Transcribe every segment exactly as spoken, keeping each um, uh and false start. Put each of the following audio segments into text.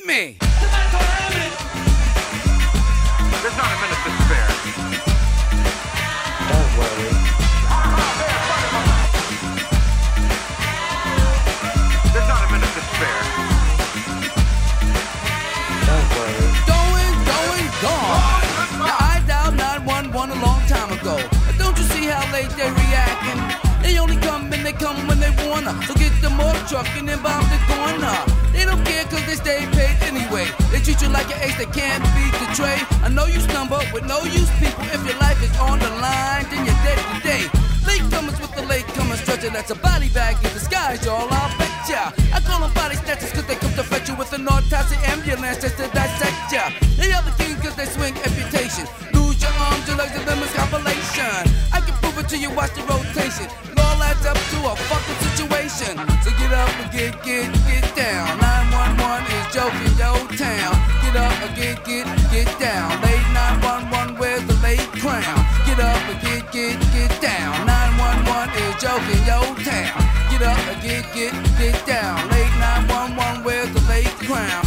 me. There's not a minute to spare. Don't worry. There's not a minute to spare. Don't worry. Going, going, gone. Now I dialed nine one one a long time ago. Don't you see how late they reacting? They only come and they come when they wanna. So get the more truck and then bomb the corner. They don't care cause they stay paid anyway. They treat you like an ace that can't beat the tray. I know you stumble with no use people. If your life is on the line, then you're dead today. Latecomers with the latecomer stretcher, that's a body bag in disguise, y'all, I'll bet ya. I call them body snatchers cause they come to fetch you with an autopsy ambulance just to dissect ya. They are the king cause they swing amputation. Lose your arms, your legs, and limbs compilation. I can prove it to you, watch the rotation. It all adds up to a fucking situation. So get up and get, get, get down. nine one one is joking your town. Get up and get, get, get down. Late nine one one, where's the late crown? Get up and get, get, get down. nine one one is joking your town. Get up and get, get, get down. Late nine one one, where's the late crown?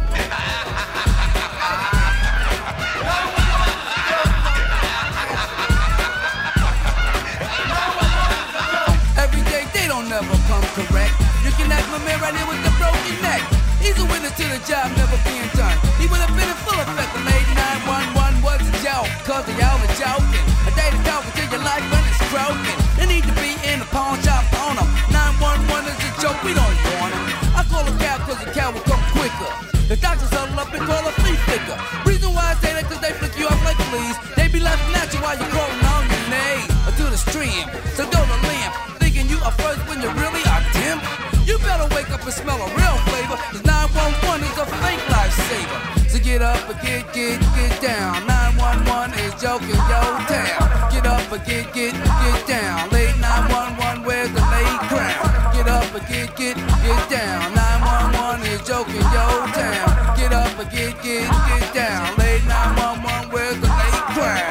Every day they don't never come correct. You can ask my man right here with the broken neck. He's a witness to the job never being done. He would have been in full effect. The late nine one one was a joke, cause they all are joking. A day to talk until your life when it's broken. They need to be in the pawn shop on them. nine one one is a joke, we don't want him. I call a cow cause the cow will come quicker. The doctors huddle up and call a flea flicker. Reason why I say that cause they flick you off like fleas. They be laughing at you while you're crawling on your knees. Or to the stream, so go to limp. Thinking you are first when you really are dim. You better wake up and smell a real flavor. Cause nine one one is a fake lifesaver. So get up and get, get, get down. nine one one is joking your town. Get up and get, get, get down. Late nine one one, where's the late crown? Get up and get, get, get down. nine one one is joking your town. Get up and get, get, get down. Late nine one one, where's the late crown?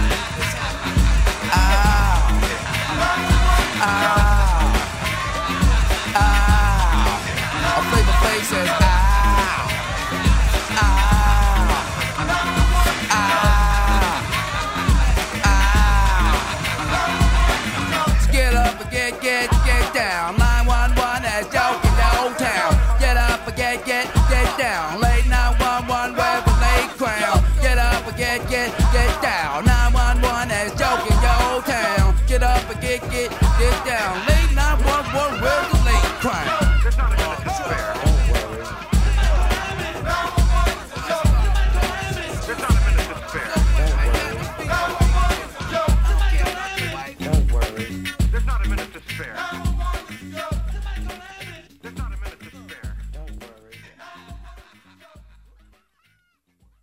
Ah, ah. A flavor face says ow, ow, ow, ow. So get up and get, get, get down. nine one one has joke in the old town. Get up and get, get, get down. Late